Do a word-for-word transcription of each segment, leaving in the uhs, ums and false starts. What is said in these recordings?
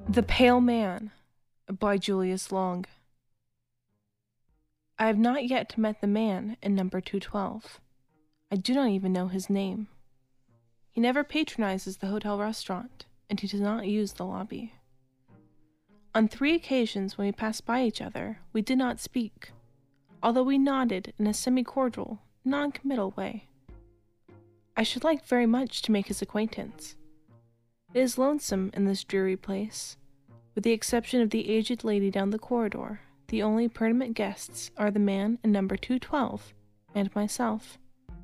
The Pale Man by Julius Long. I have not yet met the man in number two twelve. I do not even know his name. He never patronizes the hotel restaurant, and he does not use the lobby. On three occasions when we passed by each other, we did not speak, although we nodded in a semi-cordial, non-committal way. I should like very much to make his acquaintance. It is lonesome in this dreary place. With the exception of the aged lady down the corridor, the only permanent guests are the man in number two twelve and myself.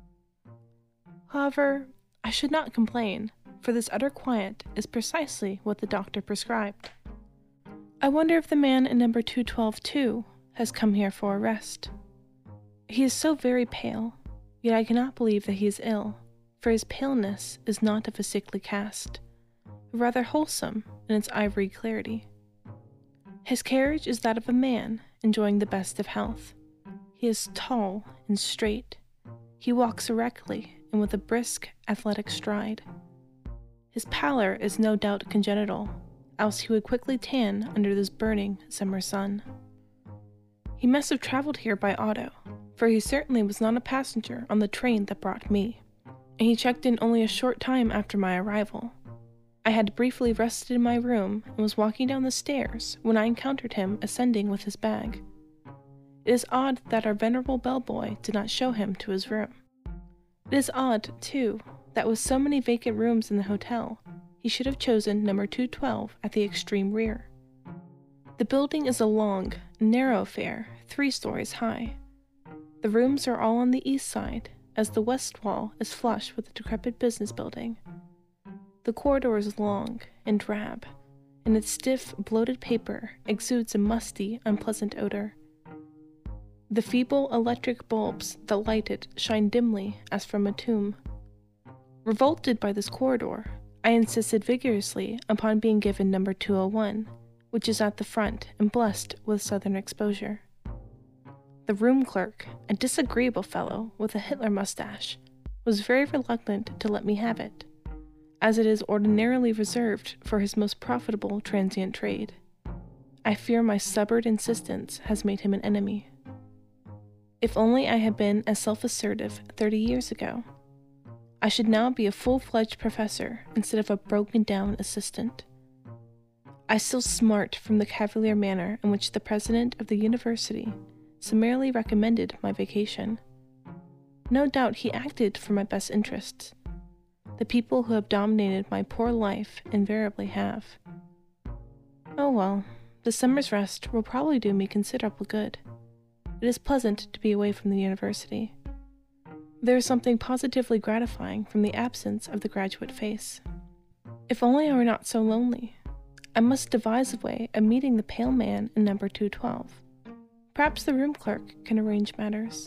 However, I should not complain, for this utter quiet is precisely what the doctor prescribed. I wonder if the man in number two twelve, too, has come here for a rest. He is so very pale, yet I cannot believe that he is ill, for his paleness is not of a sickly cast, but rather wholesome in its ivory clarity. His carriage is that of a man enjoying the best of health. He is tall and straight. He walks erectly and with a brisk, athletic stride. His pallor is no doubt congenital, else he would quickly tan under this burning summer sun. He must have traveled here by auto, for he certainly was not a passenger on the train that brought me, and he checked in only a short time after my arrival. I had briefly rested in my room and was walking down the stairs when I encountered him ascending with his bag. It is odd that our venerable bellboy did not show him to his room. It is odd, too, that with so many vacant rooms in the hotel, he should have chosen number two twelve at the extreme rear. The building is a long, narrow affair, three stories high. The rooms are all on the east side, as the west wall is flush with the decrepit business building. The corridor is long and drab, and its stiff, bloated paper exudes a musty, unpleasant odor. The feeble electric bulbs that light it shine dimly as from a tomb. Revolted by this corridor, I insisted vigorously upon being given number two oh one, which is at the front and blessed with southern exposure. The room clerk, a disagreeable fellow with a Hitler mustache, was very reluctant to let me have it, as it is ordinarily reserved for his most profitable transient trade. I fear my stubborn insistence has made him an enemy. If only I had been as self-assertive thirty years ago, I should now be a full-fledged professor instead of a broken-down assistant. I still smart from the cavalier manner in which the president of the university summarily recommended my vacation. No doubt he acted for my best interests. The people who have dominated my poor life invariably have. Oh well, the summer's rest will probably do me considerable good. It is pleasant to be away from the university. There is something positively gratifying from the absence of the graduate face. If only I were not so lonely. I must devise a way of meeting the pale man in number two twelve. Perhaps the room clerk can arrange matters.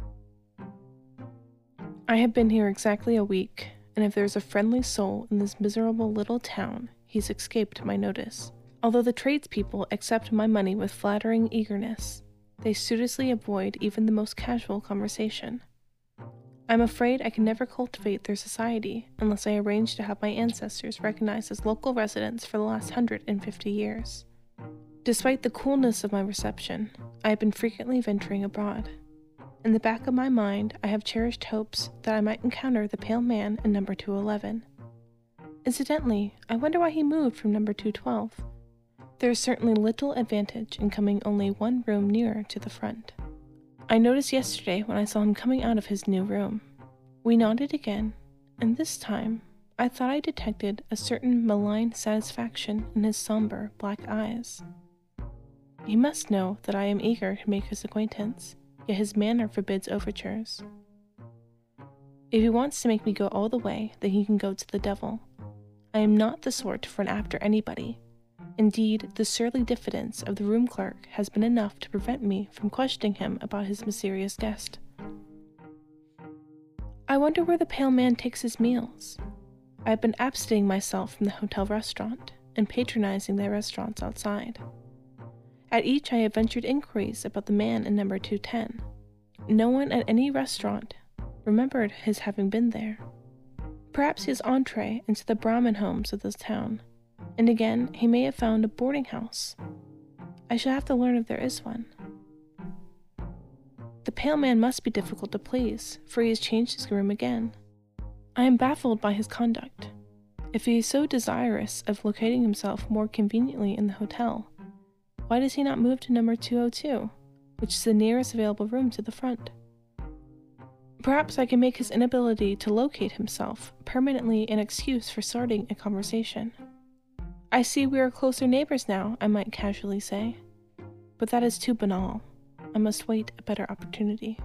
I have been here exactly a week, and if there is a friendly soul in this miserable little town, he's escaped my notice. Although the tradespeople accept my money with flattering eagerness, they studiously avoid even the most casual conversation. I'm afraid I can never cultivate their society unless I arrange to have my ancestors recognized as local residents for the last hundred and fifty years. Despite the coolness of my reception, I have been frequently venturing abroad. In the back of my mind, I have cherished hopes that I might encounter the pale man in number two eleven. Incidentally, I wonder why he moved from number two twelve. There is certainly little advantage in coming only one room nearer to the front. I noticed yesterday when I saw him coming out of his new room. We nodded again, and this time I thought I detected a certain malign satisfaction in his somber black eyes. He must know that I am eager to make his acquaintance, yet his manner forbids overtures. If he wants to make me go all the way, then he can go to the devil. I am not the sort to run after anybody. Indeed, the surly diffidence of the room clerk has been enough to prevent me from questioning him about his mysterious guest. I wonder where the pale man takes his meals. I have been absenting myself from the hotel restaurant and patronizing the restaurants outside. At each I have ventured inquiries about the man in number two ten. No one at any restaurant remembered his having been there. Perhaps his entree into the Brahmin homes of this town, And again, he may have found a boarding house. I shall have to learn if there is one. The pale man must be difficult to please, for he has changed his room again. I am baffled by his conduct. If he is so desirous of locating himself more conveniently in the hotel, why does he not move to number two oh two, which is the nearest available room to the front? Perhaps I can make his inability to locate himself permanently an excuse for starting a conversation. I see we are closer neighbors now, I might casually say. But that is too banal. I must wait a better opportunity.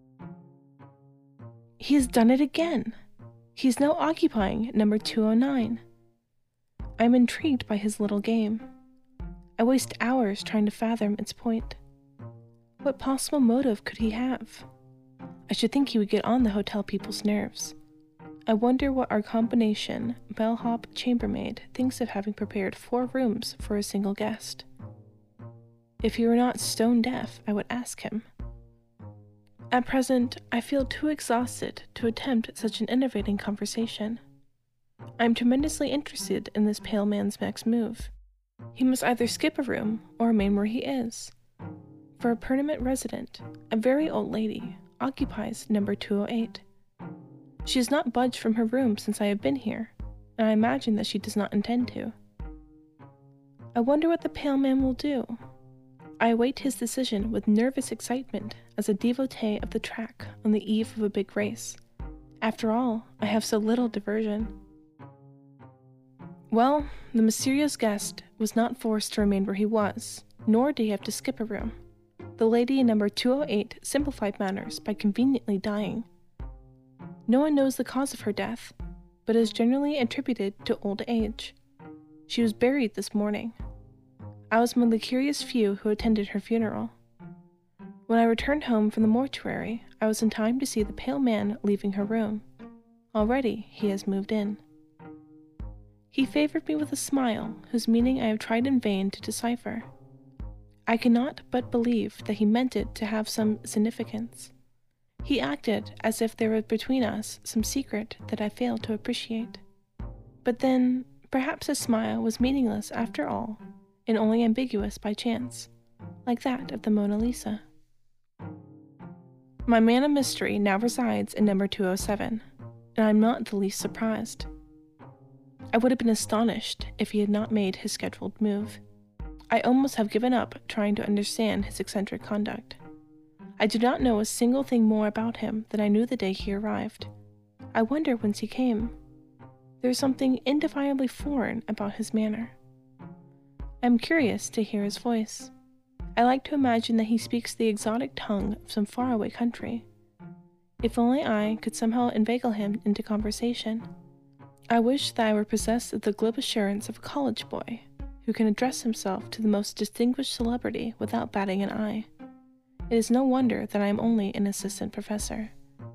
He has done it again! He is now occupying number two oh nine. I am intrigued by his little game. I waste hours trying to fathom its point. What possible motive could he have? I should think he would get on the hotel people's nerves. I wonder what our combination, bellhop chambermaid, thinks of having prepared four rooms for a single guest. If he were not stone deaf, I would ask him. At present, I feel too exhausted to attempt such an innovating conversation. I am tremendously interested in this pale man's next move. He must either skip a room or remain where he is. For a permanent resident, a very old lady, occupies number two oh eight. She has not budged from her room since I have been here, and I imagine that she does not intend to. I wonder what the pale man will do. I await his decision with nervous excitement as a devotee of the track on the eve of a big race. After all, I have so little diversion. Well, the mysterious guest was not forced to remain where he was, nor did he have to skip a room. The lady in number two oh eight simplified matters by conveniently dying. No one knows the cause of her death, but is generally attributed to old age. She was buried this morning. I was among the curious few who attended her funeral. When I returned home from the mortuary, I was in time to see the pale man leaving her room. Already he has moved in. He favored me with a smile, whose meaning I have tried in vain to decipher. I cannot but believe that he meant it to have some significance. He acted as if there was between us some secret that I failed to appreciate. But then, perhaps his smile was meaningless after all, and only ambiguous by chance, like that of the Mona Lisa. My man of mystery now resides in number two oh seven, and I am not the least surprised. I would have been astonished if he had not made his scheduled move. I almost have given up trying to understand his eccentric conduct. I do not know a single thing more about him than I knew the day he arrived. I wonder whence he came. There is something indefinably foreign about his manner. I am curious to hear his voice. I like to imagine that he speaks the exotic tongue of some faraway country. If only I could somehow inveigle him into conversation. I wish that I were possessed of the glib assurance of a college boy, who can address himself to the most distinguished celebrity without batting an eye. It is no wonder that I am only an assistant professor.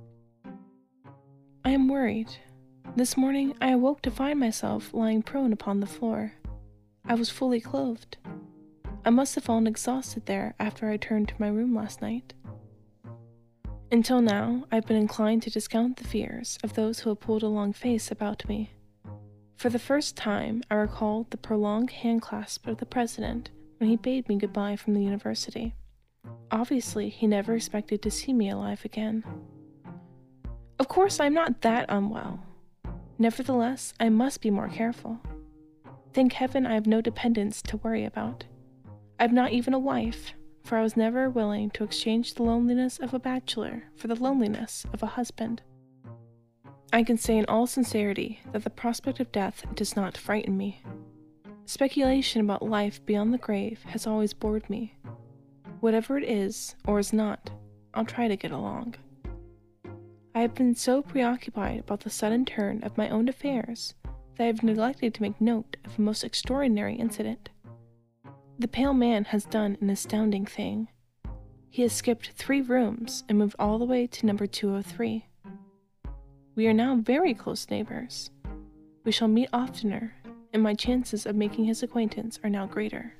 I am worried. This morning I awoke to find myself lying prone upon the floor. I was fully clothed. I must have fallen exhausted there after I returned to my room last night. Until now, I've been inclined to discount the fears of those who have pulled a long face about me. For the first time, I recalled the prolonged handclasp of the president when he bade me goodbye from the university. Obviously, he never expected to see me alive again. Of course, I am not that unwell. Nevertheless, I must be more careful. Thank heaven I have no dependents to worry about. I have not even a wife, for I was never willing to exchange the loneliness of a bachelor for the loneliness of a husband. I can say in all sincerity that the prospect of death does not frighten me. Speculation about life beyond the grave has always bored me. Whatever it is, or is not, I'll try to get along. I have been so preoccupied about the sudden turn of my own affairs that I have neglected to make note of a most extraordinary incident. The pale man has done an astounding thing. He has skipped three rooms and moved all the way to number two oh three. We are now very close neighbors. We shall meet oftener, and my chances of making his acquaintance are now greater.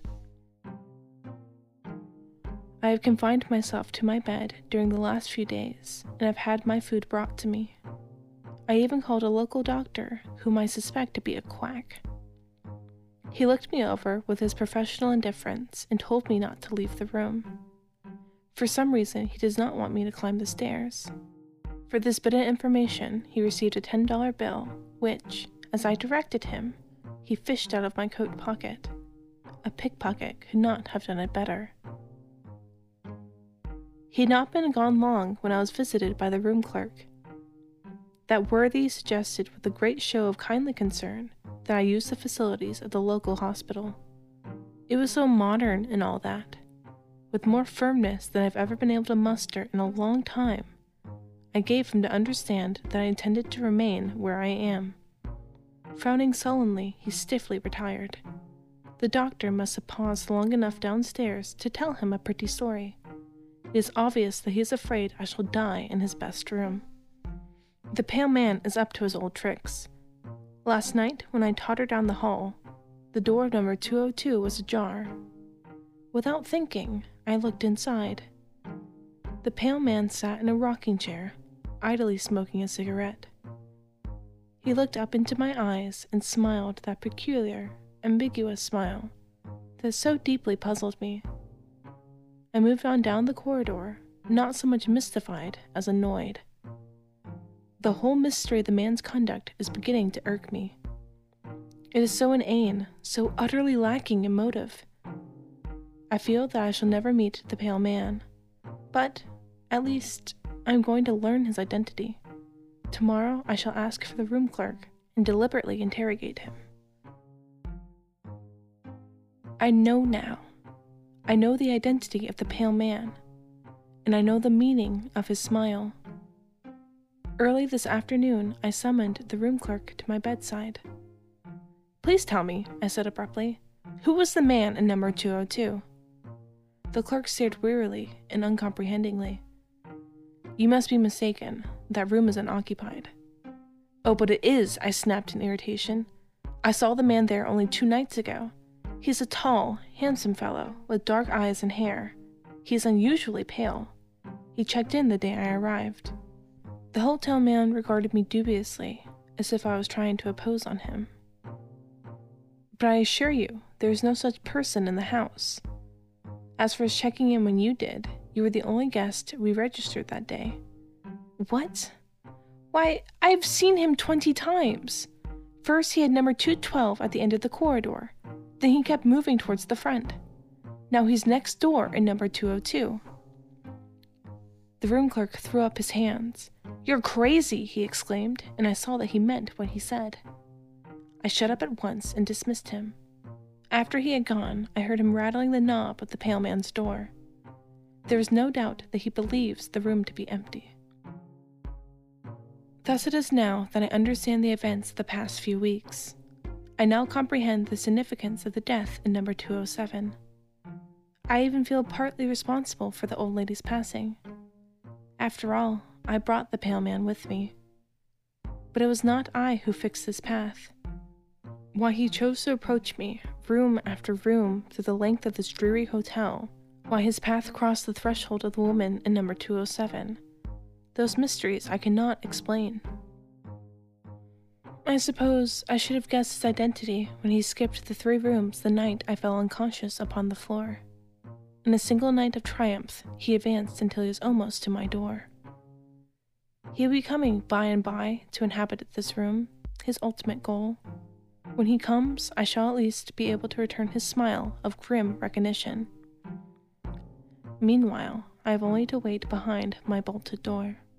I have confined myself to my bed during the last few days, and have had my food brought to me. I even called a local doctor, whom I suspect to be a quack. He looked me over with his professional indifference and told me not to leave the room. For some reason, he does not want me to climb the stairs. For this bit of information, he received a ten dollar bill, which, as I directed him, he fished out of my coat pocket. A pickpocket could not have done it better. He had not been gone long when I was visited by the room clerk. That worthy suggested with a great show of kindly concern that I use the facilities of the local hospital. It was so modern and all that. With more firmness than I've ever been able to muster in a long time, I gave him to understand that I intended to remain where I am. Frowning sullenly, he stiffly retired. The doctor must have paused long enough downstairs to tell him a pretty story. It is obvious that he is afraid I shall die in his best room. The pale man is up to his old tricks. Last night, when I tottered down the hall, the door of number two oh two was ajar. Without thinking, I looked inside. The pale man sat in a rocking chair, idly smoking a cigarette. He looked up into my eyes and smiled that peculiar, ambiguous smile that so deeply puzzled me. I moved on down the corridor, not so much mystified as annoyed. The whole mystery of the man's conduct is beginning to irk me. It is so inane, so utterly lacking in motive. I feel that I shall never meet the pale man, but, at least, I am going to learn his identity. Tomorrow I shall ask for the room clerk and deliberately interrogate him. I know now. I know the identity of the pale man, and I know the meaning of his smile. Early this afternoon, I summoned the room clerk to my bedside. "Please tell me," I said abruptly, "who was the man in number two oh two? The clerk stared wearily and uncomprehendingly. "You must be mistaken. That room is unoccupied." "Oh, but it is," I snapped in irritation. "I saw the man there only two nights ago. He's a tall, handsome fellow, with dark eyes and hair. He's unusually pale. He checked in the day I arrived." The hotel man regarded me dubiously, as if I was trying to oppose on him. "But I assure you, there is no such person in the house. As for his checking in when you did, you were the only guest we registered that day." "What? Why, I've seen him twenty times. First he had number two twelve at the end of the corridor. Then he kept moving towards the front. Now he's next door in number two oh two. The room clerk threw up his hands. "You're crazy," he exclaimed, and I saw that he meant what he said. I shut up at once and dismissed him. After he had gone, I heard him rattling the knob of the pale man's door. There is no doubt that he believes the room to be empty. Thus it is now that I understand the events of the past few weeks. I now comprehend the significance of the death in number two oh seven. I even feel partly responsible for the old lady's passing. After all, I brought the pale man with me. But it was not I who fixed his path. Why he chose to approach me, room after room, through the length of this dreary hotel, why his path crossed the threshold of the woman in number two oh seven, those mysteries I cannot explain. I suppose I should have guessed his identity when he skipped the three rooms the night I fell unconscious upon the floor. In a single night of triumph, he advanced until he was almost to my door. He will be coming by and by to inhabit this room, his ultimate goal. When he comes, I shall at least be able to return his smile of grim recognition. Meanwhile, I have only to wait behind my bolted door.